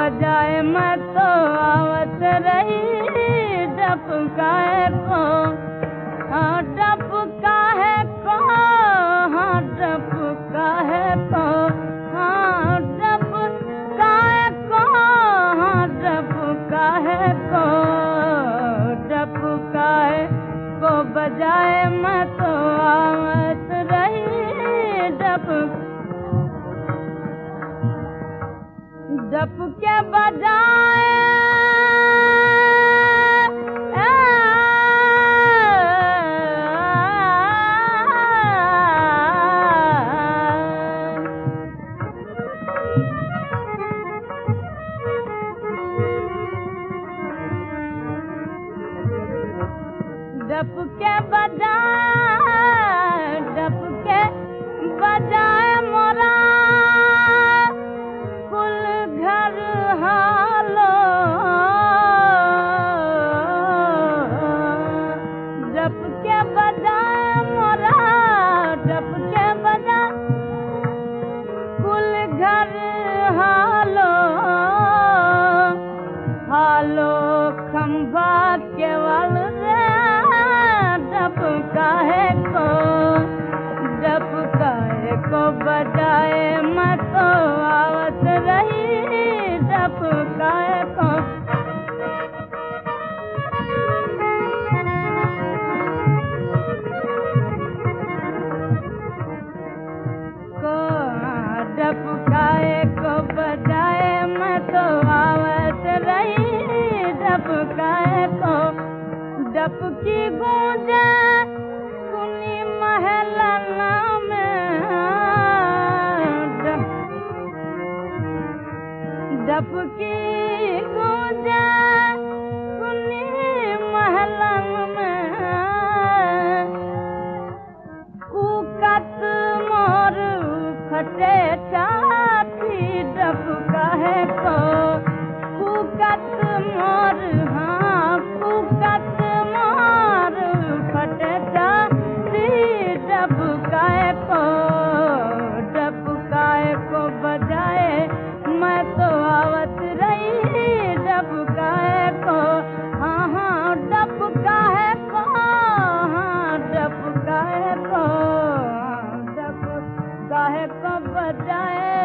बजाए मैं तो आवत रही डप काहे को, हाँ डप काहे को, हाँ डप काहे को, हाँ डप काहे को, हाँ डप काहे को, डप काहे को बजाए मैं तो आवत रही डप डप के बजाए डप के बजाए, डप के बजाए मोरा कुल घर हालो, डप के बजाए मोरा, डप के बजाए कुल घर हालो, हालो खंभा केवल रे डप काहे को, डप काहे को बजाए मैं तो आवत रही डप काहे को, डप काहे को बजाए मैं तो आवत रही डप काहे को, डप की गूंजे सुनी महलन में, डप की गूंजे सुनी महलन में, कूकत मोर फटे छाती डप काहे को, कूकत मोर, हाँ कूकत मोर फटे छाती डप काहे को, डप काहे को बजाए मैं तो आवत रही डप काहे को, हाँ हाँ डप काहे को, हाँ डप काहे को, डप काहे को बजाए